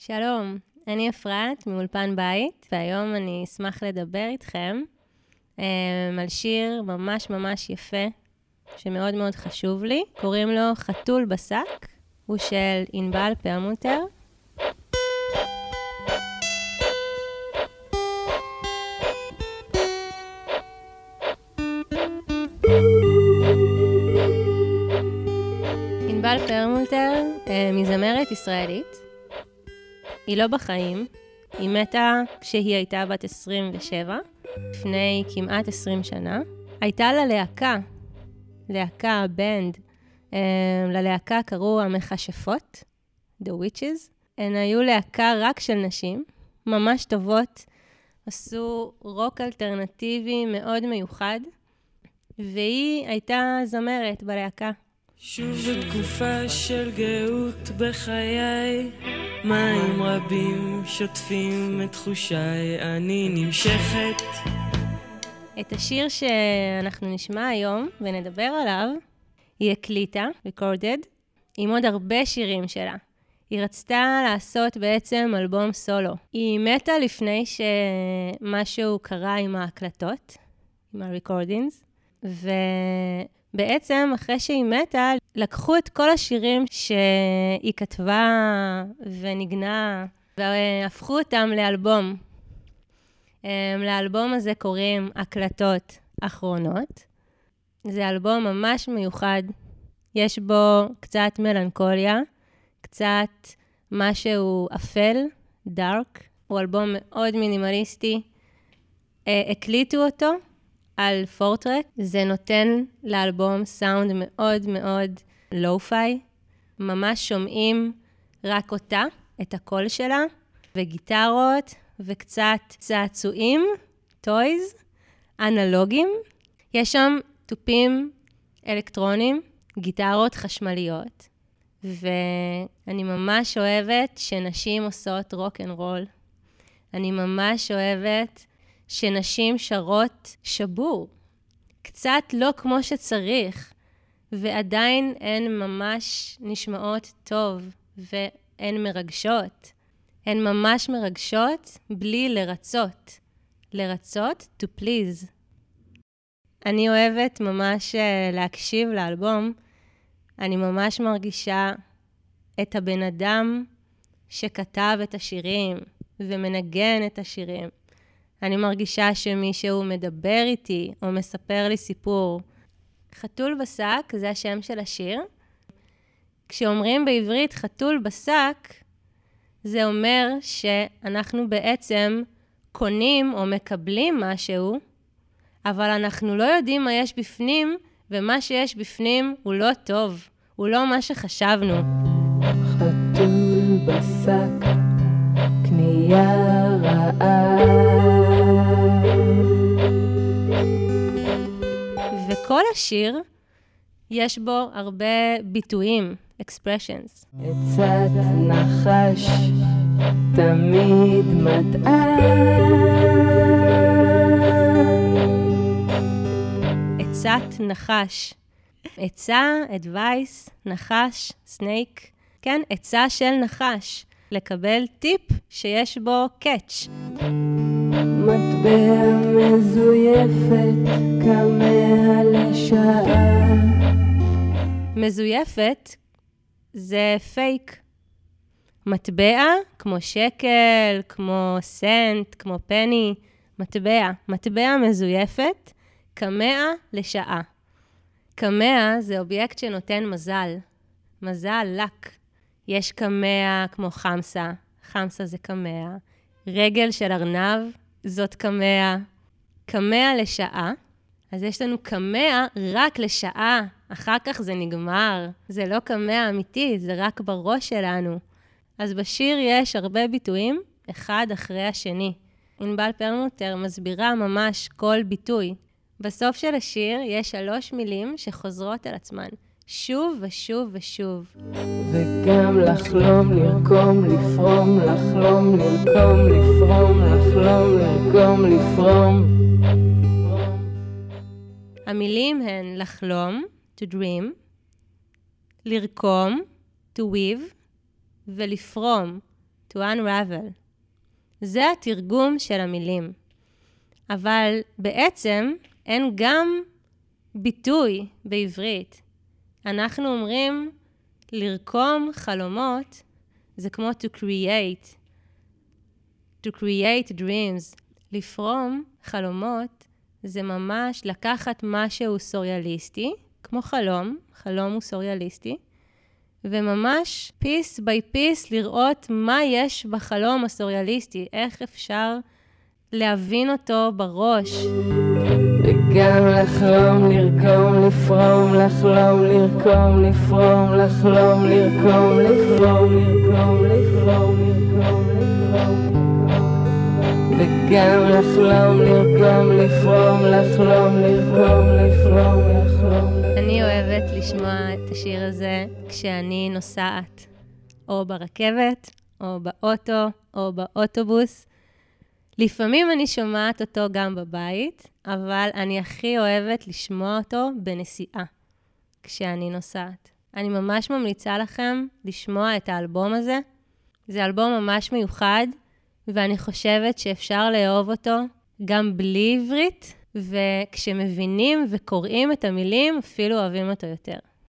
שלום, אני אפרת מאולפן בית, והיום אני אשמח לדבר איתכם על שיר ממש ממש יפה, שמאוד מאוד חשוב לי. קוראים לו חתול בשק, הוא של ענבל פרלמוטר. ענבל פרלמוטר מזמרת ישראלית. היא לא בחיים, היא מתה כשהיא הייתה בת 27, לפני כמעט 20 שנה. הייתה לה להקה, בנד, ללהקה קראו המכשפות, The Witches. הן היו להקה רק של נשים, ממש טובות, עשו רוק אלטרנטיבי מאוד מיוחד, והיא הייתה זמרת בלהקה. שוב תקופה של גאות בחיי, מים רבים שוטפים את תחושיי, אני נמשכת. את השיר שאנחנו נשמע היום ונדבר עליו, היא הקליטה, recorded, עם עוד הרבה שירים שלה. היא רצתה לעשות בעצם אלבום סולו. היא מתה לפני שמשהו קרה עם ההקלטות, עם ה-recordings, בעצם, אחרי שהיא מתה, לקחו את כל השירים שהיא כתבה ונגנה, והפכו אותם לאלבום. לאלבום הזה קוראים הקלטות אחרונות. זה אלבום ממש מיוחד. יש בו קצת מלנכוליה, קצת משהו אפל, דארק. הוא אלבום מאוד מינימליסטי. הקליטו אותו על פורטרק. זה נותן לאלבום סאונד מאוד מאוד לואו-פיי. ממש שומעים רק אותה, את הקול שלה, וגיטרות, וקצת צעצועים, טויז, אנלוגים. יש שם טופים אלקטרונים, גיטרות חשמליות, ואני ממש אוהבת שנשים עושות רוק אנד רול. אני ממש אוהבת שנשים שרות שבור, קצת לא כמו שצריך, ועדיין הן ממש נשמעות טוב, והן מרגשות. הן ממש מרגשות בלי לרצות. לרצות to please. אני אוהבת ממש להקשיב לאלבום. אני ממש מרגישה את הבן אדם שכתב את השירים ומנגן את השירים. אני מרגישה שמישהו מדבר איתי או מספר לי סיפור. חתול בשק זה השם של השיר. כשאומרים בעברית חתול בשק, זה אומר שאנחנו בעצם קונים או מקבלים משהו, אבל אנחנו לא יודעים מה יש בפנים, ומה שיש בפנים הוא לא טוב, הוא לא מה שחשבנו. חתול בשק, קנייה רעה. וכל השיר יש בו הרבה ביטויים, expressions. עצת נחש תמיד מטעה. עצת נחש. עצה, advice, נחש, snake. כן, עצה של נחש. לקבל טיפ שיש בו catch. מטבע מזויפת כמה לשעה. מזויפת זה פייק. מטבע, כמו שקל, כמו סנט, כמו פני, מטבע מזויפת, כמה לשעה. כמה זה אובייקט שנותן מזל. מזל, לק. יש כמה כמו חמסה. חמסה זה כמה. רגל של ארנב, זאת כמה. כמה לשעה. אז יש לנו כמה רק לשעה. אחר כך זה נגמר. זה לא כמה אמיתי, זה רק בראש שלנו. אז בשיר יש הרבה ביטויים, אחד אחרי השני. ענבל פרלמוטר מסבירה ממש כל ביטוי. בסוף של השיר יש 3 מילים שחוזרות על עצמן. שוב ושוב ושוב. וגם לחלום, לרקום, לפרום, לחלום, לרקום, לפרום, לחלום, לרקום, לפרום. המילים הן לחלום, to dream, לרקום, to weave, ולפרום, to unravel. זה התרגום של המילים. אבל בעצם אין גם ביטוי בעברית. אנחנו אומרים לרקום חלומות, זה כמו to create dreams. לפרום חלומות זה ממש לקחת משהו סוריאליסטי, כמו חלום הוא סוריאליסטי, וממש piece by piece לראות מה יש בחלום הסוריאליסטי, איך אפשר להבין אותו בראש. וגם לחלום, לרקום, לפרום, לחלום, לרקום, לפרום, לחלום, לרקום, לפרום, לרקום, לפרום, לרקום, לפרום. וגם לחלום, לרקום, לפרום, לחלום, לרקום, לפרום, לחלום. אני אוהבת לשמוע את השיר הזה כשאני נוסעת, או ברכבת, או באוטו, או באוטובוס. לפעמים אני שומעת אותו גם בבית, אבל אני הכי אוהבת לשמוע אותו בנסיעה, כשאני נוסעת. אני ממש ממליצה לכם לשמוע את האלבום הזה. זה אלבום ממש מיוחד, ואני חושבת שאפשר לאהוב אותו גם בלי עברית, וכשמבינים וקוראים את המילים, אפילו אוהבים אותו יותר.